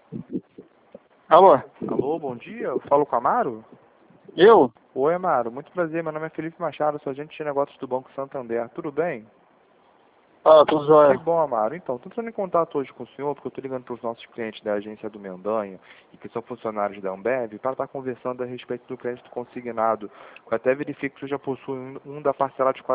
Alô? Alô, bom dia. Eu falo com a Amaro? Eu? Oi, Amaro. Muito prazer. Meu nome é Felipe Machado, sou agente de negócios do Banco Santander. Tudo bem? Ah, tudo Que jóia. bom, Amaro. Então, estou entrando em contato hoje com o senhor, porque eu estou ligando para os nossos clientes da agência do Mendanha e que são funcionários da Ambev, para estar conversando a respeito do crédito consignado. Eu até verifico que você já possui um da parcela de R$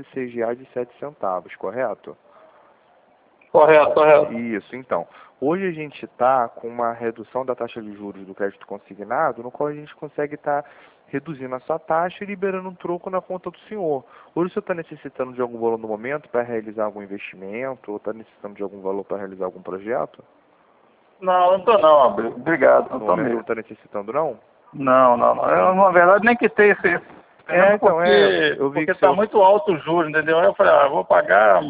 406,07, correto? Correto, correto. Isso, então. Hoje a gente está com uma redução da taxa de juros do crédito consignado, no qual a gente consegue estar reduzindo a sua taxa e liberando um troco na conta do senhor. Hoje o senhor está necessitando de algum valor no momento para realizar algum investimento, ou está necessitando de algum valor para realizar algum projeto? Não, não tô não, obrigado, não No tô momento não mesmo. está necessitando, não? Não, não, não. Eu, na verdade, nem quitei esse Então, eu vi porque que o tá senhor... muito alto o juros, entendeu? Aí eu falei, vou pagar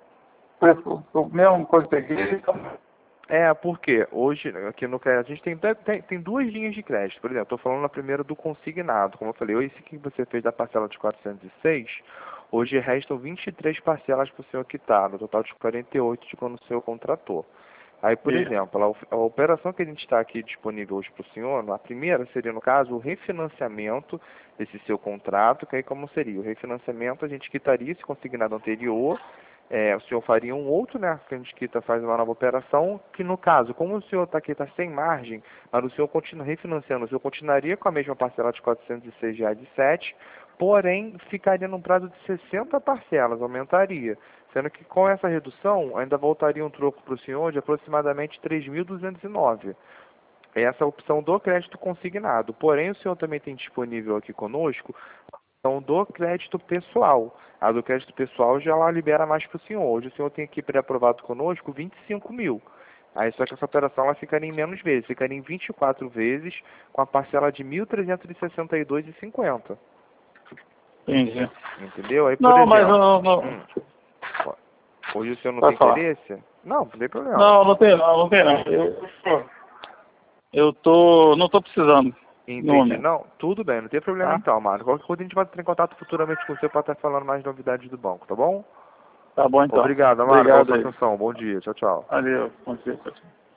o mesmo coisa que peguei. Então, Porque hoje, aqui no crédito, a gente tem duas linhas de crédito. Por exemplo, estou falando na primeira do consignado. Como eu falei, esse que você fez da parcela de 406, hoje restam 23 parcelas para o senhor quitar, no total de 48 de quando o senhor contratou. Aí, por isso. exemplo, a operação que a gente está aqui disponível hoje para o senhor, a primeira seria, no caso, o refinanciamento desse seu contrato, que aí como seria? O refinanciamento, a gente quitaria esse consignado anterior, o senhor faria um outro, né, que a gente quita, faz uma nova operação, que no caso, como o senhor está aqui, está sem margem, mas o senhor continua refinanciando, o senhor continuaria com a mesma parcela de R$ 406,07, porém ficaria num prazo de 60 parcelas, aumentaria. Sendo que com essa redução, ainda voltaria um troco para o senhor de aproximadamente 3.209. Essa é a opção do crédito consignado. Porém, o senhor também tem disponível aqui conosco a opção do crédito pessoal. A do crédito pessoal já lá libera mais para o senhor. Hoje o senhor tem aqui pré-aprovado conosco 25 mil. Aí só que essa operação ela ficaria em menos vezes, ficaria em 24 vezes com a parcela de R$ 1.362,50. Entendi. Entendeu? Aí, por Não, mas exemplo, não, não. hum, hoje o senhor não tem Pode falar. interesse? Não, não tem problema. Não, não tem não, não tem não. Não tô precisando no Entendi. momento, Não, tudo bem, não tem problema tá? então, Mário. Qualquer coisa a gente vai entrar em contato futuramente com você para estar falando mais novidades do banco, tá bom? Tá bom então. Obrigado, Amaro, pela Obrigado sua aí. atenção. Bom dia. Tchau, tchau. Valeu. Bom dia.